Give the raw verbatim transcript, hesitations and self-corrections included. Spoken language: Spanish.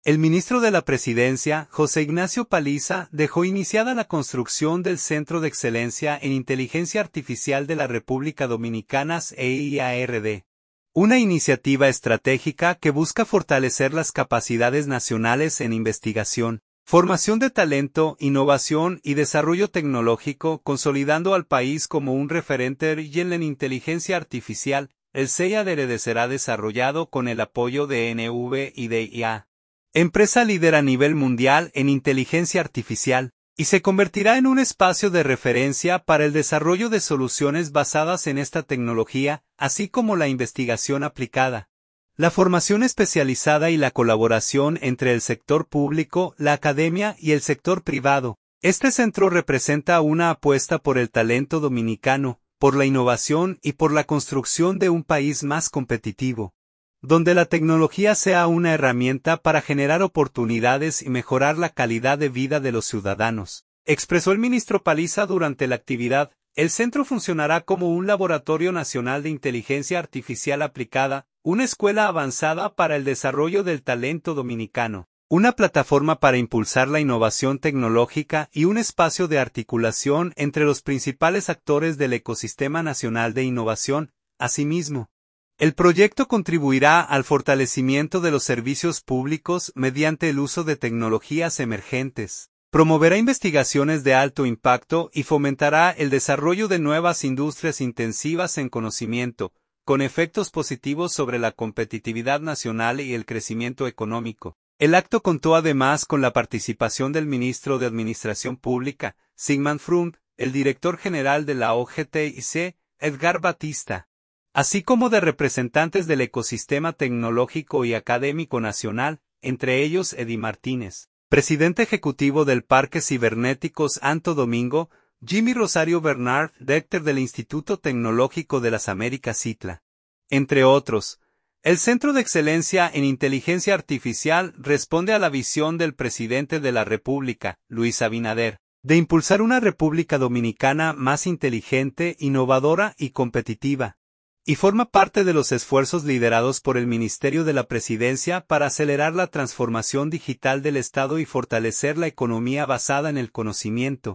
El ministro de la Presidencia, José Ignacio Paliza, dejó iniciada la construcción del Centro de Excelencia en Inteligencia Artificial de la República Dominicana E I A R D. Una iniciativa estratégica que busca fortalecer las capacidades nacionales en investigación, formación de talento, innovación y desarrollo tecnológico, consolidando al país como un referente en la inteligencia artificial. El C E I A D R D será desarrollado con el apoyo de N V I D I A, empresa líder a nivel mundial en inteligencia artificial, y se convertirá en un espacio de referencia para el desarrollo de soluciones basadas en esta tecnología, así como la investigación aplicada, la formación especializada y la colaboración entre el sector público, la academia y el sector privado. Este centro representa una apuesta por el talento dominicano, por la innovación y por la construcción de un país más competitivo, donde la tecnología sea una herramienta para generar oportunidades y mejorar la calidad de vida de los ciudadanos, expresó el ministro Paliza durante la actividad. El centro funcionará como un laboratorio nacional de inteligencia artificial aplicada, una escuela avanzada para el desarrollo del talento dominicano, una plataforma para impulsar la innovación tecnológica y un espacio de articulación entre los principales actores del ecosistema nacional de innovación. Asimismo, el proyecto contribuirá al fortalecimiento de los servicios públicos mediante el uso de tecnologías emergentes, promoverá investigaciones de alto impacto y fomentará el desarrollo de nuevas industrias intensivas en conocimiento, con efectos positivos sobre la competitividad nacional y el crecimiento económico. El acto contó además con la participación del ministro de Administración Pública, Sigmund Freund, el director general de la O G T I C, Edgar Batista, así como de representantes del ecosistema tecnológico y académico nacional, entre ellos Eddie Martínez, presidente ejecutivo del Parque Cibernético Santo Domingo, Jimmy Rosario Bernard, director del Instituto Tecnológico de las Américas C I T L A, entre otros. El Centro de Excelencia en Inteligencia Artificial responde a la visión del presidente de la República, Luis Abinader, de impulsar una República Dominicana más inteligente, innovadora y competitiva, y forma parte de los esfuerzos liderados por el Ministerio de la Presidencia para acelerar la transformación digital del Estado y fortalecer la economía basada en el conocimiento.